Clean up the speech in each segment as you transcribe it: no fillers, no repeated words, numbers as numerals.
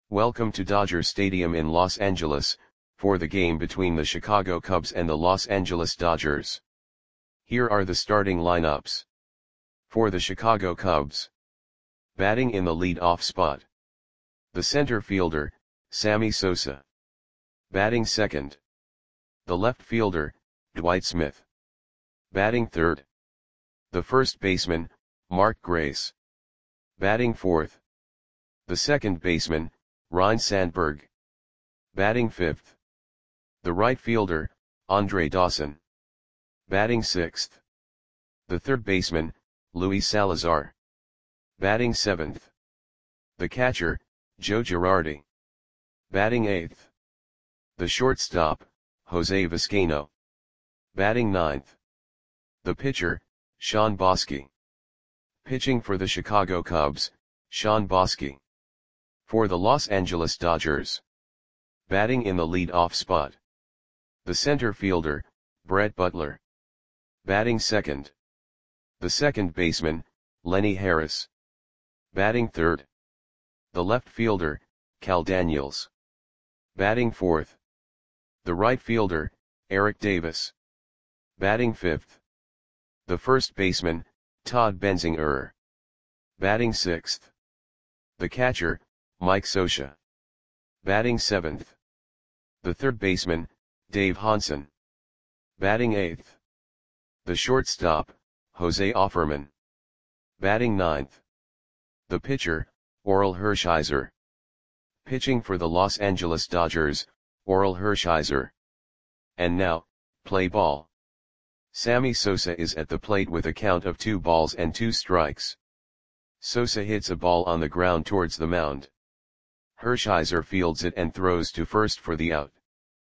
Welcome to Dodger Stadium in Los Angeles, for the game between the Chicago Cubs and the Los Angeles Dodgers. Here are the starting lineups. For the Chicago Cubs. Batting in the lead-off spot. The center fielder, Sammy Sosa. Batting second. The left fielder, Dwight Smith. Batting third. The first baseman, Mark Grace. Batting fourth. The second baseman, Ryne Sandberg. Batting fifth. The right fielder, Andre Dawson. Batting sixth. The third baseman, Luis Salazar. Batting seventh. The catcher, Joe Girardi. Batting eighth. The shortstop, Jose Vizcaino. Batting ninth. The pitcher, Shawn Boskie. Pitching for the Chicago Cubs, Shawn Boskie. For the Los Angeles Dodgers. Batting in the lead-off spot. The center fielder, Brett Butler. Batting second. The second baseman, Lenny Harris. Batting third. The left fielder, Cal Daniels. Batting fourth. The right fielder, Eric Davis. Batting fifth. The first baseman, Todd Benzinger. Batting sixth. The catcher, Mike Scioscia. Batting seventh. The third baseman, Dave Hansen. Batting eighth. The shortstop, Jose Offerman. Batting ninth. The pitcher, Orel Hershiser. Pitching for the Los Angeles Dodgers, Orel Hershiser. And now, play ball. Sammy Sosa is at the plate with a count of 2 balls and 2 strikes. Sosa hits a ball on the ground towards the mound. Hershiser fields it and throws to first for the out.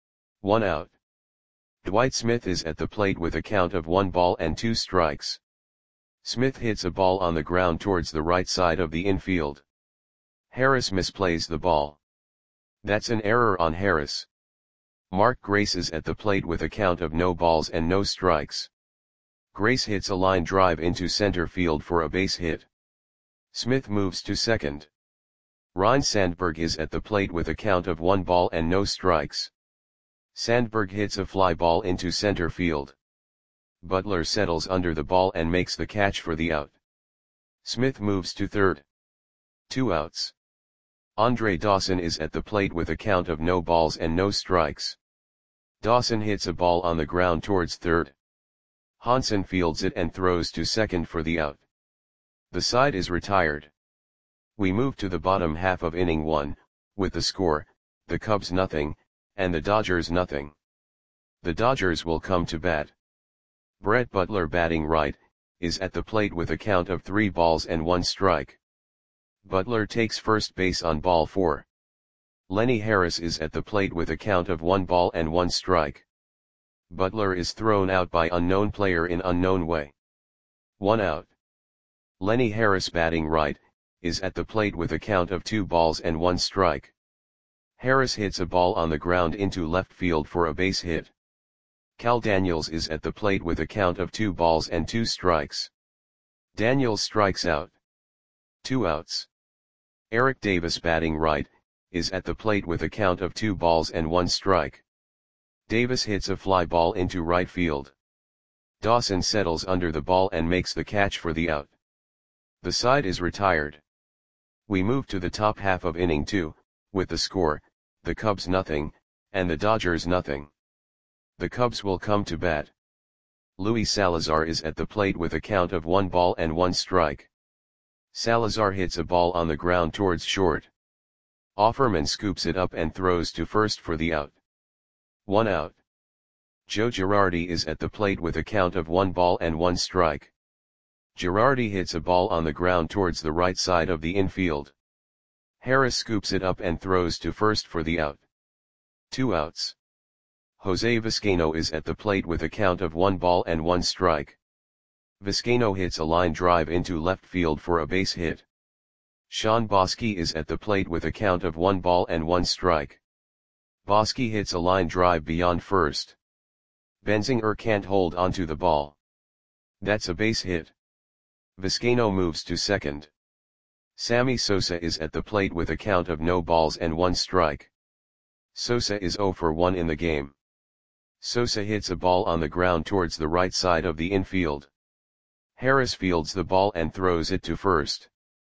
1 out. Dwight Smith is at the plate with a count of 1 ball and 2 strikes. Smith hits a ball on the ground towards the right side of the infield. Harris misplays the ball. That's an error on Harris. Mark Grace is at the plate with a count of no balls and no strikes. Grace hits a line drive into center field for a base hit. Smith moves to second. Ryne Sandberg is at the plate with a count of 1 ball and no strikes. Sandberg hits a fly ball into center field. Butler settles under the ball and makes the catch for the out. Smith moves to third. 2 outs. Andre Dawson is at the plate with a count of no balls and no strikes. Dawson hits a ball on the ground towards third. Hansen fields it and throws to second for the out. The side is retired. We move to the bottom half of inning 1, with the score, the Cubs nothing, and the Dodgers nothing. The Dodgers will come to bat. Brett Butler batting right, is at the plate with a count of 3 balls and 1 strike. Butler takes first base on ball 4. Lenny Harris is at the plate with a count of 1 ball and 1 strike. Butler is thrown out by unknown player in unknown way. 1 out. Lenny Harris batting right, is at the plate with a count of 2 balls and 1 strike. Harris hits a ball on the ground into left field for a base hit. Cal Daniels is at the plate with a count of 2 balls and 2 strikes. Daniels strikes out. 2 outs. Eric Davis batting right, is at the plate with a count of 2 balls and 1 strike. Davis hits a fly ball into right field. Dawson settles under the ball and makes the catch for the out. The side is retired. We move to the top half of inning 2, with the score, the Cubs nothing, and the Dodgers nothing. The Cubs will come to bat. Luis Salazar is at the plate with a count of 1 ball and 1 strike. Salazar hits a ball on the ground towards short. Offerman scoops it up and throws to first for the out. 1 out. Joe Girardi is at the plate with a count of 1 ball and 1 strike. Girardi hits a ball on the ground towards the right side of the infield. Harris scoops it up and throws to first for the out. 2 outs. Jose Vizcaino is at the plate with a count of 1 ball and 1 strike. Vizcaino hits a line drive into left field for a base hit. Shawn Boskie is at the plate with a count of 1 ball and 1 strike. Boskie hits a line drive beyond first. Benzinger can't hold onto the ball. That's a base hit. Vizcaino moves to second. Sammy Sosa is at the plate with a count of no balls and 1 strike. Sosa is 0 for 1 in the game. Sosa hits a ball on the ground towards the right side of the infield. Harris fields the ball and throws it to first.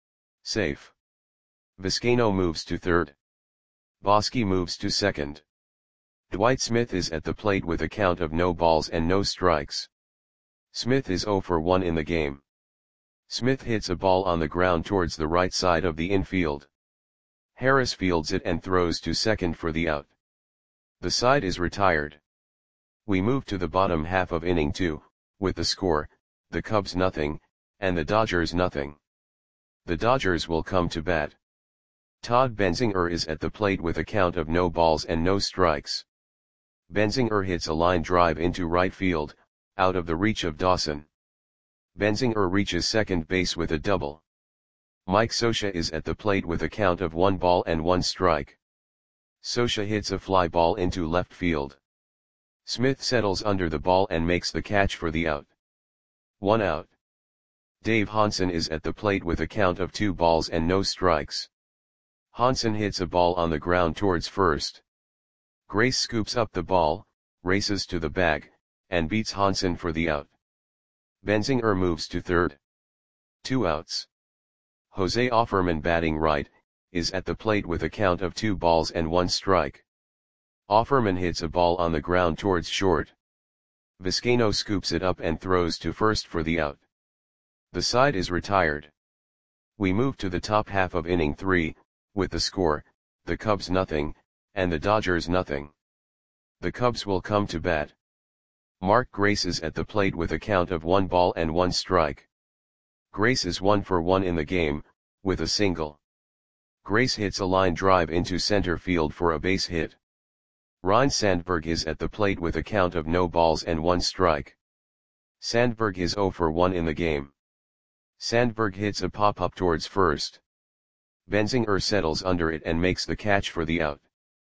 Safe. Vizcaino moves to third. Bosky moves to second. Dwight Smith is at the plate with a count of no balls and no strikes. Smith is 0 for 1 in the game. Smith hits a ball on the ground towards the right side of the infield. Harris fields it and throws to second for the out. The side is retired. We move to the bottom half of inning 2, with the score, the Cubs nothing, and the Dodgers nothing. The Dodgers will come to bat. Todd Benzinger is at the plate with a count of no balls and no strikes. Benzinger hits a line drive into right field, out of the reach of Dawson. Benzinger reaches second base with a double. Mike Scioscia is at the plate with a count of 1 ball and 1 strike. Scioscia hits a fly ball into left field. Smith settles under the ball and makes the catch for the out. 1 out. Dave Hansen is at the plate with a count of 2 balls and no strikes. Hansen hits a ball on the ground towards first. Grace scoops up the ball, races to the bag, and beats Hansen for the out. Benzinger moves to third. 2 outs. Jose Offerman, batting right, is at the plate with a count of 2 balls and 1 strike. Offerman hits a ball on the ground towards short. Vizcaino scoops it up and throws to first for the out. The side is retired. We move to the top half of inning 3, with the score, the Cubs nothing, and the Dodgers nothing. The Cubs will come to bat. Mark Grace is at the plate with a count of 1 ball and 1 strike. Grace is 1 for 1 in the game, with a single. Grace hits a line drive into center field for a base hit. Ryne Sandberg is at the plate with a count of no balls and 1 strike. Sandberg is 0 for 1 in the game. Sandberg hits a pop-up towards first. Benzinger settles under it and makes the catch for the out.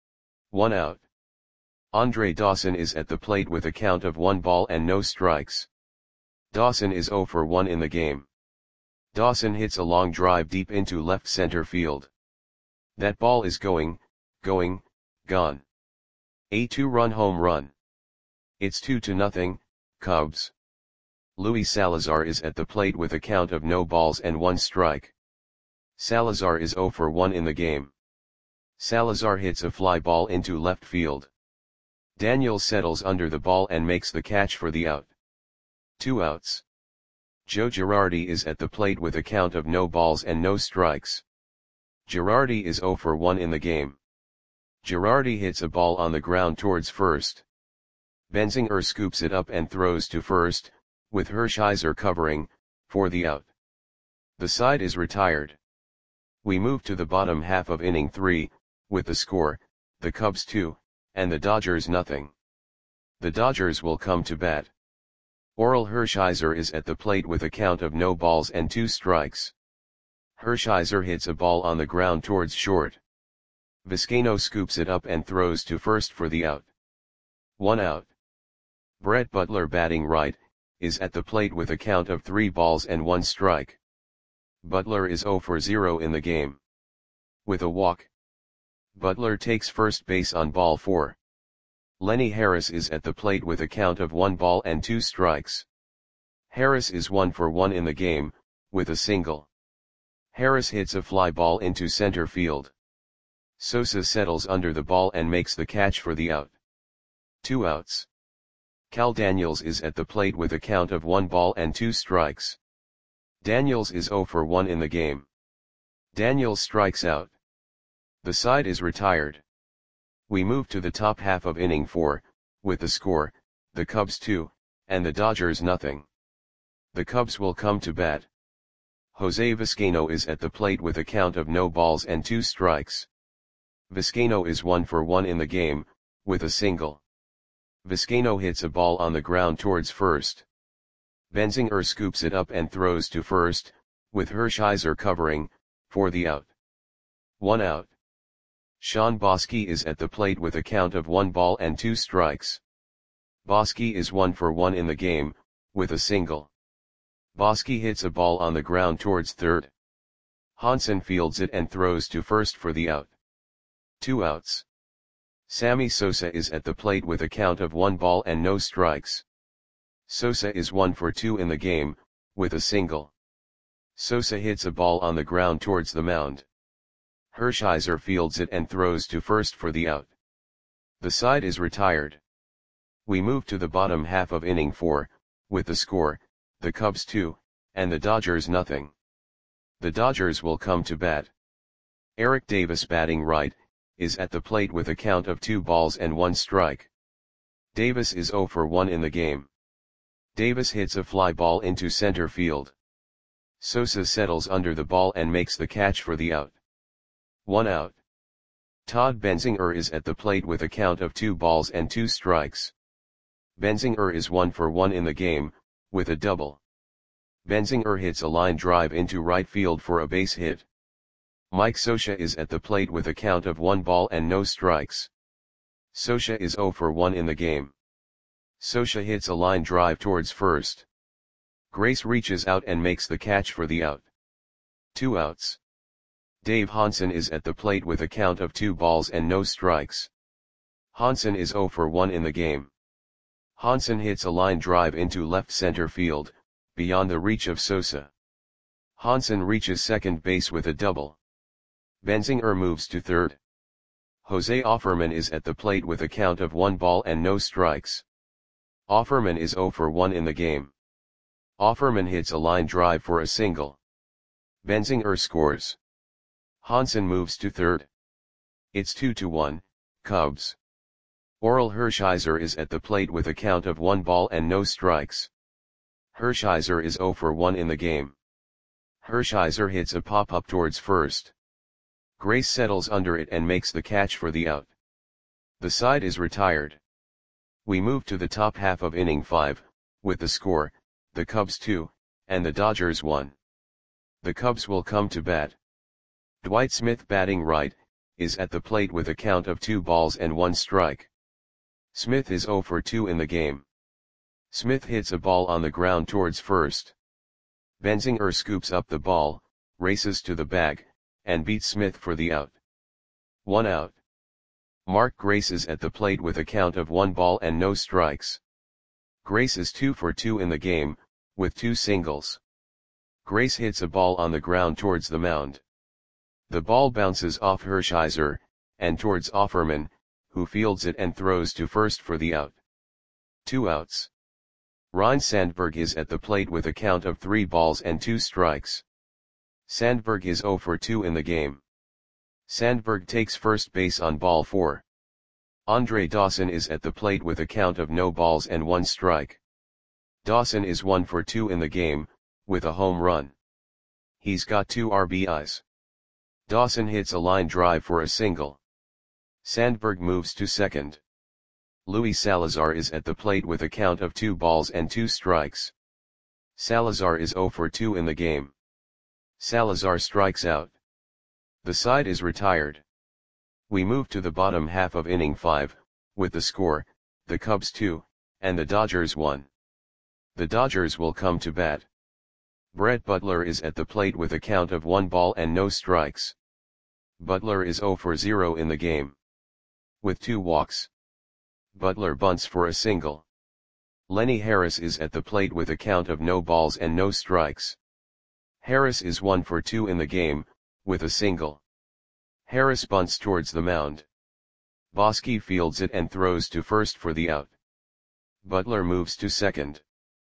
1 out. Andre Dawson is at the plate with a count of 1 ball and no strikes. Dawson is 0 for 1 in the game. Dawson hits a long drive deep into left center field. That ball is gone. A 2-run home run. It's 2-0, Cubs. Luis Salazar is at the plate with a count of no balls and 1 strike. Salazar is 0 for 1 in the game. Salazar hits a fly ball into left field. Daniels settles under the ball and makes the catch for the out. 2 outs. Joe Girardi is at the plate with a count of no balls and no strikes. Girardi is 0 for 1 in the game. Girardi hits a ball on the ground towards first. Benzinger scoops it up and throws to first, with Hershiser covering, for the out. The side is retired. We move to the bottom half of inning 3, with the score, the Cubs 2, and the Dodgers nothing. The Dodgers will come to bat. Orel Hershiser is at the plate with a count of no balls and 2 strikes. Hershiser hits a ball on the ground towards short. Vizcaino scoops it up and throws to first for the out. 1 out. Brett Butler, batting right, is at the plate with a count of 3 balls and 1 strike. Butler is 0 for 0 in the game. With a walk. Butler takes first base on ball 4. Lenny Harris is at the plate with a count of 1 ball and 2 strikes. Harris is 1 for 1 in the game, with a single. Harris hits a fly ball into center field. Sosa settles under the ball and makes the catch for the out. 2 outs. Cal Daniels is at the plate with a count of 1 ball and 2 strikes. Daniels is 0 for 1 in the game. Daniels strikes out. The side is retired. We move to the top half of inning 4, with the score, the Cubs 2, and the Dodgers nothing. The Cubs will come to bat. Jose Vizcaino is at the plate with a count of no balls and 2 strikes. Vizcaino is 1 for 1 in the game, with a single. Vizcaino hits a ball on the ground towards first. Benzinger scoops it up and throws to first, with Hershiser covering, for the out. 1 out. Sean Bosky is at the plate with a count of 1 ball and 2 strikes. Bosky is 1 for 1 in the game, with a single. Bosky hits a ball on the ground towards third. Hansen fields it and throws to first for the out. 2 outs. Sammy Sosa is at the plate with a count of 1 ball and no strikes. Sosa is 1 for 2 in the game, with a single. Sosa hits a ball on the ground towards the mound. Hershiser fields it and throws to first for the out. The side is retired. We move to the bottom half of inning 4, with the score, the Cubs 2, and the Dodgers nothing. The Dodgers will come to bat. Eric Davis, batting right, is at the plate with a count of 2 balls and 1 strike. Davis is 0 for 1 in the game. Davis hits a fly ball into center field. Sosa settles under the ball and makes the catch for the out. 1 out. Todd Benzinger is at the plate with a count of 2 balls and 2 strikes. Benzinger is 1 for 1 in the game, with a double. Benzinger hits a line drive into right field for a base hit. Mike Scioscia is at the plate with a count of 1 ball and no strikes. Scioscia is 0 for 1 in the game. Scioscia hits a line drive towards first. Grace reaches out and makes the catch for the out. 2 outs. Dave Hansen is at the plate with a count of 2 balls and no strikes. Hansen is 0 for 1 in the game. Hansen hits a line drive into left center field, beyond the reach of Sosa. Hansen reaches second base with a double. Benzinger moves to third. Jose Offerman is at the plate with a count of 1 ball and no strikes. Offerman is 0 for 1 in the game. Offerman hits a line drive for a single. Benzinger scores. Hansen moves to third. It's 2-1, Cubs. Orel Hershiser is at the plate with a count of 1 ball and no strikes. Hershiser is 0 for 1 in the game. Hershiser hits a pop-up towards first. Grace settles under it and makes the catch for the out. The side is retired. We move to the top half of inning 5, with the score, the Cubs 2, and the Dodgers 1. The Cubs will come to bat. Dwight Smith, batting right, is at the plate with a count of 2 balls and 1 strike. Smith is 0 for 2 in the game. Smith hits a ball on the ground towards first. Benzinger scoops up the ball, races to the bag, and beats Smith for the out. 1 out. Mark Grace is at the plate with a count of 1 ball and no strikes. Grace is 2 for 2 in the game, with 2 singles. Grace hits a ball on the ground towards the mound. The ball bounces off Hershiser, and towards Offerman, who fields it and throws to first for the out. 2 outs. Ryne Sandberg is at the plate with a count of 3 balls and 2 strikes. Sandberg is 0 for 2 in the game. Sandberg takes first base on ball 4. Andre Dawson is at the plate with a count of no balls and 1 strike. Dawson is 1 for 2 in the game, with a home run. He's got 2 RBIs. Dawson hits a line drive for a single. Sandberg moves to second. Luis Salazar is at the plate with a count of 2 balls and 2 strikes. Salazar is 0 for 2 in the game. Salazar strikes out. The side is retired. We move to the bottom half of inning 5, with the score, the Cubs 2, and the Dodgers 1. The Dodgers will come to bat. Brett Butler is at the plate with a count of 1 ball and no strikes. Butler is 0 for 0 in the game. With 2 walks. Butler bunts for a single. Lenny Harris is at the plate with a count of no balls and no strikes. Harris is 1 for 2 in the game, with a single. Harris bunts towards the mound. Bosky fields it and throws to first for the out. Butler moves to second.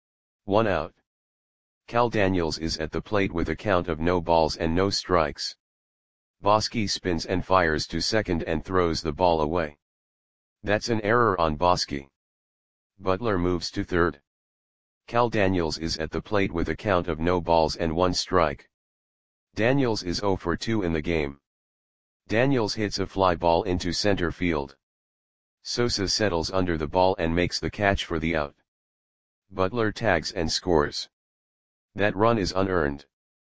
1 out. Cal Daniels is at the plate with a count of no balls and no strikes. Bosky spins and fires to second and throws the ball away. That's an error on Bosky. Butler moves to third. Cal Daniels is at the plate with a count of no balls and 1 strike. Daniels is 0 for 2 in the game. Daniels hits a fly ball into center field. Sosa settles under the ball and makes the catch for the out. Butler tags and scores. That run is unearned.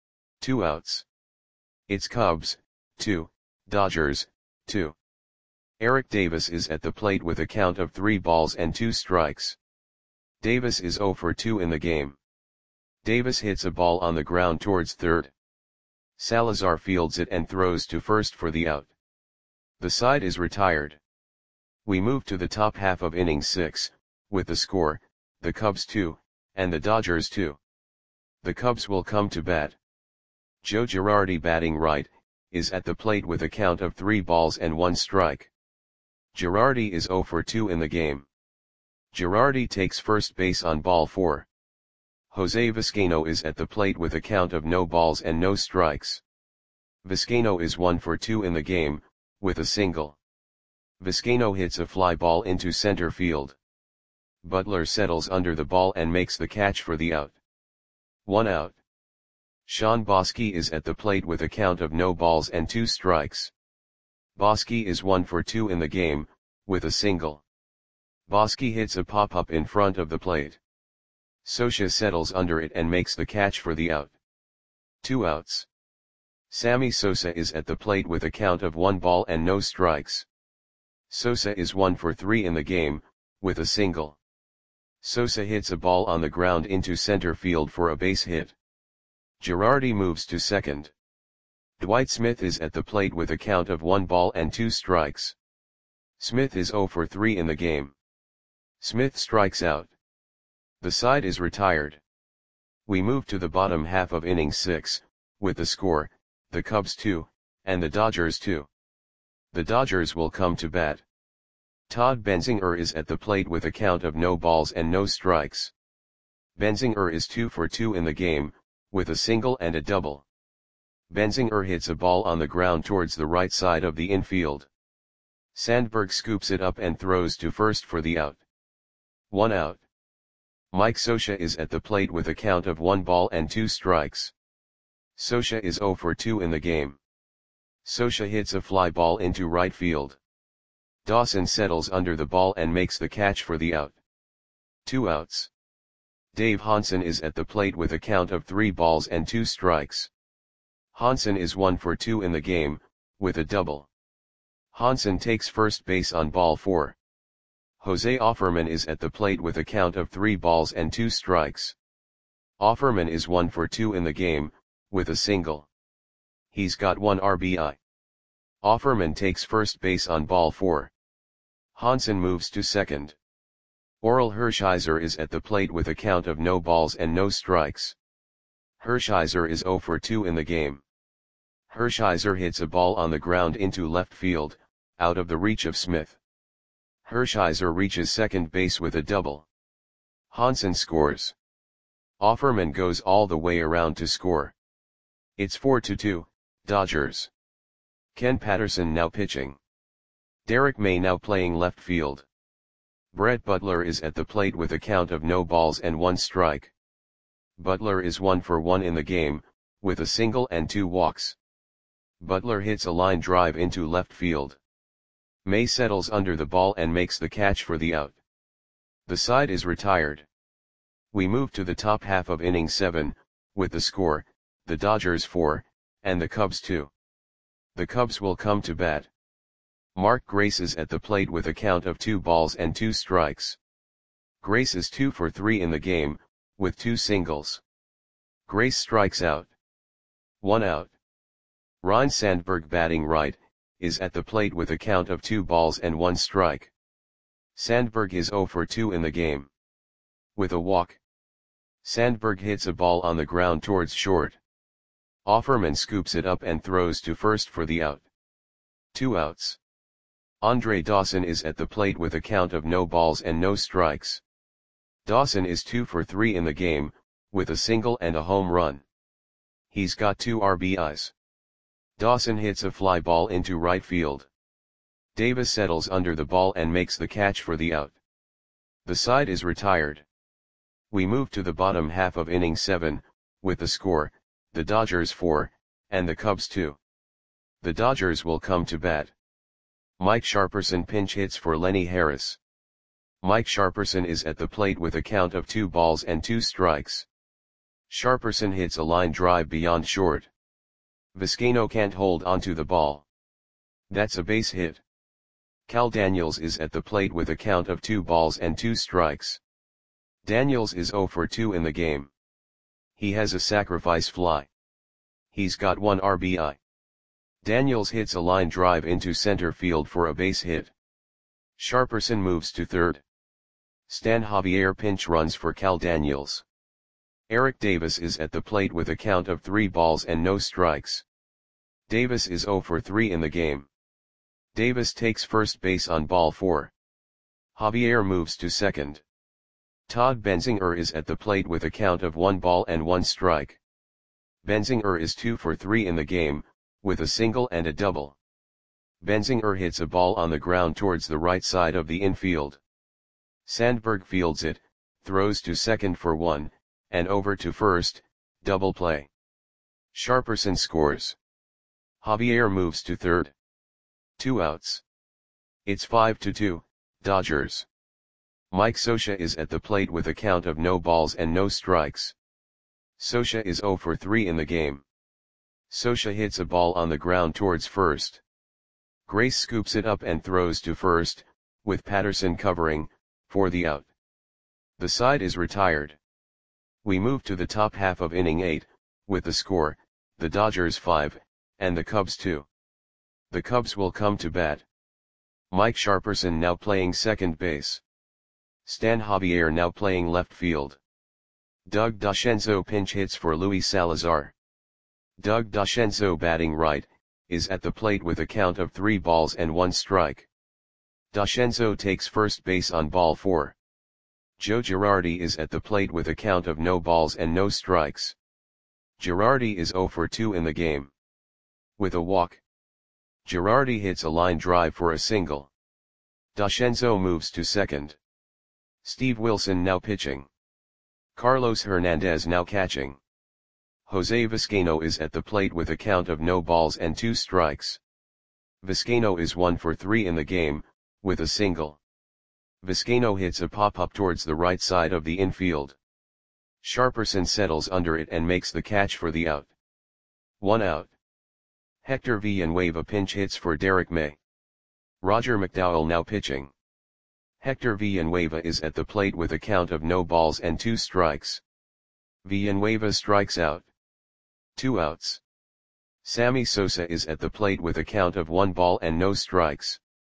2 outs. It's Cubs 2, Dodgers 2. Eric Davis is at the plate with a count of 3 balls and 2 strikes. Davis is 0 for 2 in the game. Davis hits a ball on the ground towards third. Salazar fields it and throws to first for the out. The side is retired. We move to the top half of inning 6, with the score, the Cubs 2, and the Dodgers 2. The Cubs will come to bat. Joe Girardi, batting right, is at the plate with a count of 3 balls and 1 strike. Girardi is 0 for 2 in the game. Girardi takes first base on ball 4. Jose Vizcaino is at the plate with a count of no balls and no strikes. Vizcaino is 1 for 2 in the game, with a single. Vizcaino hits a fly ball into center field. Butler settles under the ball and makes the catch for the out. 1 out. Sean Bosky is at the plate with a count of no balls and 2 strikes. Bosky is 1 for 2 in the game, with a single. Bosky hits a pop-up in front of the plate. Socha settles under it and makes the catch for the out. 2 outs. Sammy Sosa is at the plate with a count of 1 ball and no strikes. Sosa is 1 for 3 in the game, with a single. Sosa hits a ball on the ground into center field for a base hit. Girardi moves to second. Dwight Smith is at the plate with a count of 1 ball and 2 strikes. Smith is 0 for 3 in the game. Smith strikes out. The side is retired. We move to the bottom half of inning 6, with the score, the Cubs 2, and the Dodgers 2. The Dodgers will come to bat. Todd Benzinger is at the plate with a count of no balls and no strikes. Benzinger is 2 for 2 in the game, with a single and a double. Benzinger hits a ball on the ground towards the right side of the infield. Sandberg scoops it up and throws to first for the out. 1 out. Mike Socha is at the plate with a count of 1 ball and 2 strikes. Socha is 0 for 2 in the game. Socha hits a fly ball into right field. Dawson settles under the ball and makes the catch for the out. 2 outs. Dave Hansen is at the plate with a count of 3 balls and 2 strikes. Hansen is 1 for 2 in the game, with a double. Hansen takes first base on ball 4. Jose Offerman is at the plate with a count of 3 balls and 2 strikes. Offerman is 1 for 2 in the game, with a single. He's got 1 RBI. Offerman takes first base on ball 4. Hansen moves to second. Orel Hershiser is at the plate with a count of no balls and no strikes. Hershiser is 0 for 2 in the game. Hershiser hits a ball on the ground into left field, out of the reach of Smith. Hershiser reaches second base with a double. Hansen scores. Offerman goes all the way around to score. It's 4-2, Dodgers. Ken Patterson now pitching. Derek May now playing left field. Brett Butler is at the plate with a count of no balls and 1 strike. Butler is 1 for 1 in the game, with a single and 2 walks. Butler hits a line drive into left field. May settles under the ball and makes the catch for the out. The side is retired. We move to the top half of inning 7, with the score, the Dodgers 4, and the Cubs 2. The Cubs will come to bat. Mark Grace is at the plate with a count of 2 balls and 2 strikes. Grace is 2 for 3 in the game, with 2 singles. Grace strikes out. 1 out. Ryne Sandberg, batting right, is at the plate with a count of 2 balls and 1 strike. Sandberg is 0 for 2 in the game. With a walk. Sandberg hits a ball on the ground towards short. Offerman scoops it up and throws to first for the out. 2 outs. Andre Dawson is at the plate with a count of no balls and no strikes. Dawson is 2 for 3 in the game, with a single and a home run. He's got 2 RBIs. Dawson hits a fly ball into right field. Davis settles under the ball and makes the catch for the out. The side is retired. We move to the bottom half of inning 7, with the score, the Dodgers 4, and the Cubs 2. The Dodgers will come to bat. Mike Sharperson pinch hits for Lenny Harris. Mike Sharperson is at the plate with a count of 2 balls and 2 strikes. Sharperson hits a line drive beyond short. Vizcaino can't hold onto the ball. That's a base hit. Cal Daniels is at the plate with a count of 2 balls and 2 strikes. Daniels is 0 for 2 in the game. He has a sacrifice fly. He's got 1 RBI. Daniels hits a line drive into center field for a base hit. Sharperson moves to third. Stan Javier pinch runs for Cal Daniels. Eric Davis is at the plate with a count of 3 balls and no strikes. Davis is 0 for 3 in the game. Davis takes first base on ball 4. Javier moves to second. Todd Benzinger is at the plate with a count of 1 ball and 1 strike. Benzinger is 2 for 3 in the game, with a single and a double. Benzinger hits a ball on the ground towards the right side of the infield. Sandberg fields it, throws to second for 1, and over to first, double play. Sharperson scores. Javier moves to third. 2 outs. It's 5-2, Dodgers. Mike Scioscia is at the plate with a count of no balls and no strikes. Scioscia is 0 for 3 in the game. Scioscia hits a ball on the ground towards first. Grace scoops it up and throws to first, with Patterson covering, for the out. The side is retired. We move to the top half of inning 8, with the score, the Dodgers 5, and the Cubs 2. The Cubs will come to bat. Mike Sharperson now playing second base. Stan Javier now playing left field. Doug Dascenzo pinch hits for Luis Salazar. Doug Dascenzo batting right, is at the plate with a count of 3 balls and 1 strike. Dascenzo takes first base on ball 4. Joe Girardi is at the plate with a count of no balls and no strikes. Girardi is 0 for 2 in the game. With a walk. Girardi hits a line drive for a single. Dascenzo moves to second. Steve Wilson now pitching. Carlos Hernandez now catching. Jose Vizcaino is at the plate with a count of no balls and 2 strikes. Vizcaino is 1 for 3 in the game, with a single. Vizcaino hits a pop-up towards the right side of the infield. Sharperson settles under it and makes the catch for the out. 1 out. Hector Villanueva pinch hits for Derek May. Roger McDowell now pitching. Hector Villanueva is at the plate with a count of no balls and 2 strikes. Villanueva strikes out. 2 outs. Sammy Sosa is at the plate with a count of 1 ball and no strikes.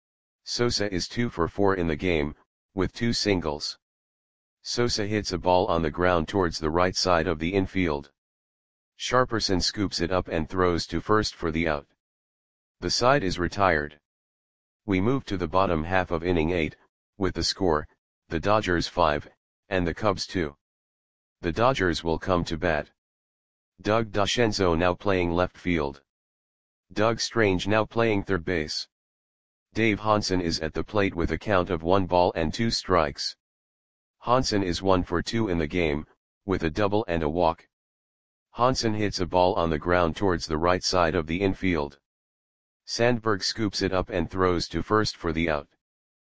Sosa is 2 for 4 in the game, with 2 singles. Sosa hits a ball on the ground towards the right side of the infield. Sharperson scoops it up and throws to first for the out. The side is retired. We move to the bottom half of inning 8, with the score, the Dodgers 5, and the Cubs 2. The Dodgers will come to bat. Doug Dascenzo now playing left field. Doug Strange now playing third base. Dave Hansen is at the plate with a count of 1 ball and 2 strikes. Hansen is 1 for 2 in the game, with a double and a walk. Hansen hits a ball on the ground towards the right side of the infield. Sandberg scoops it up and throws to first for the out.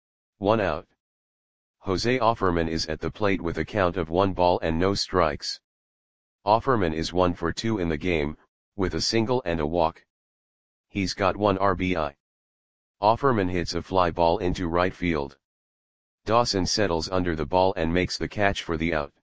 1 out. Jose Offerman is at the plate with a count of 1 ball and no strikes. Offerman is 1 for 2 in the game, with a single and a walk. He's got 1 RBI. Offerman hits a fly ball into right field. Dawson settles under the ball and makes the catch for the out.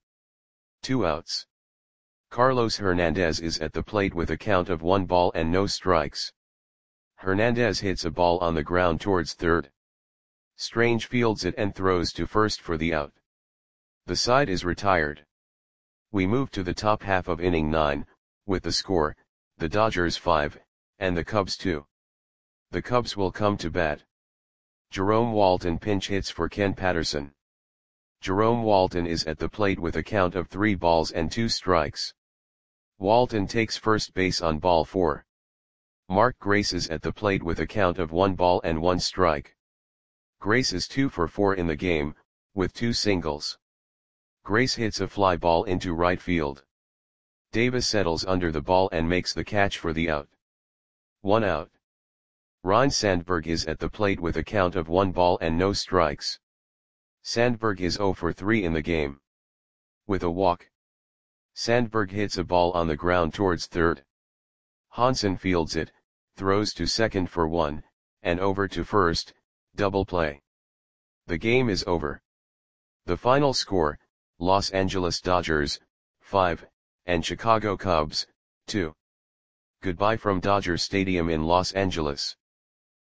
2 outs. Carlos Hernandez is at the plate with a count of 1 ball and no strikes. Hernandez hits a ball on the ground towards third. Strange fields it and throws to first for the out. The side is retired. We move to the top half of inning 9, with the score, the Dodgers 5, and the Cubs 2. The Cubs will come to bat. Jerome Walton pinch hits for Ken Patterson. Jerome Walton is at the plate with a count of 3 balls and 2 strikes. Walton takes first base on ball 4. Mark Grace is at the plate with a count of 1 ball and 1 strike. Grace is 2 for 4 in the game, with 2 singles. Grace hits a fly ball into right field. Davis settles under the ball and makes the catch for the out. 1 out. Ryne Sandberg is at the plate with a count of 1 ball and no strikes. Sandberg is 0 for 3 in the game. With a walk. Sandberg hits a ball on the ground towards third. Hansen fields it, throws to second for 1, and over to first, double play. The game is over. The final score, Los Angeles Dodgers, 5, and Chicago Cubs, 2. Goodbye from Dodger Stadium in Los Angeles.